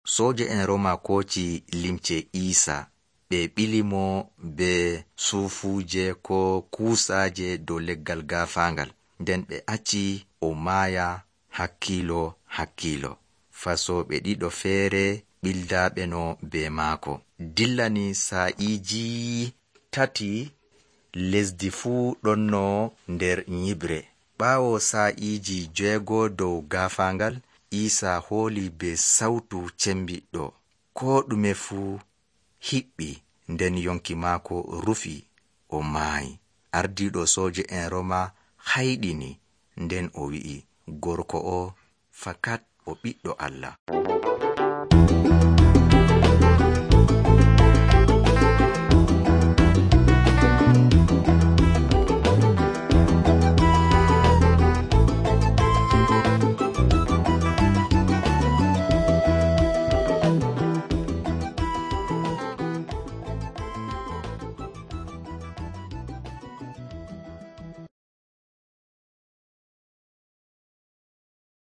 Soje en Roma koci limce Isa ɓe ɓili mo be sufuje ko kusaje dow leggal gafangal, nden ɓe acci o maaya hakkilo. Fasoɓe ɗiɗo feere ɓildaɓe no be maako. Dillani sa'iji 3 lesdi fuu ɗonno nder nyibre. Ɓaawo sa'iji 6 dow gafangal, Isa hooli be sautu cembiɗɗo. Ko ɗume fuu hiɓɓi, nden yonki maako rufi, o maayi. Ardiiɗo soje en Roma hayɗini, nden o wi'i gorko o fakat o ɓiɗɗo Allah.